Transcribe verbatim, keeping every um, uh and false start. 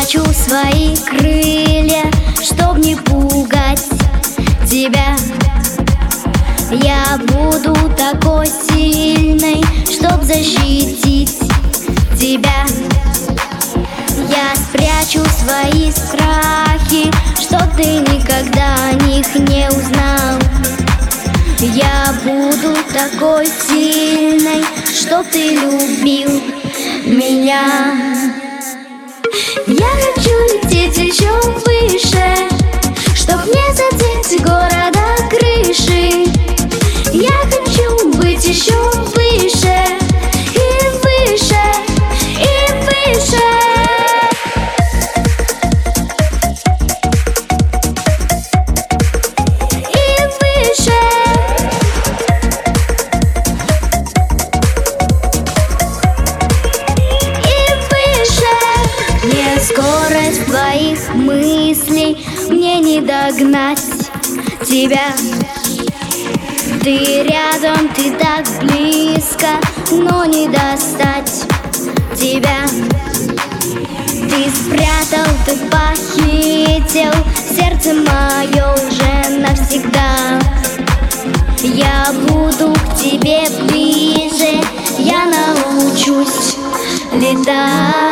спрячу свои крылья, чтоб не пугать тебя. Я буду такой сильной, чтоб защитить тебя. Я спрячу свои страхи, чтоб ты никогда о них не узнал. Я буду такой сильной, чтоб ты любил меня. Я хочу лететь еще выше, чтоб не задеть города крыши. Я хочу быть еще выше, и выше, и выше. Скорость твоих мыслей мне не догнать тебя. Ты рядом, ты так близко, но не достать тебя. Ты спрятал, ты похитил сердце мое уже навсегда. Я буду к тебе ближе, я научусь летать.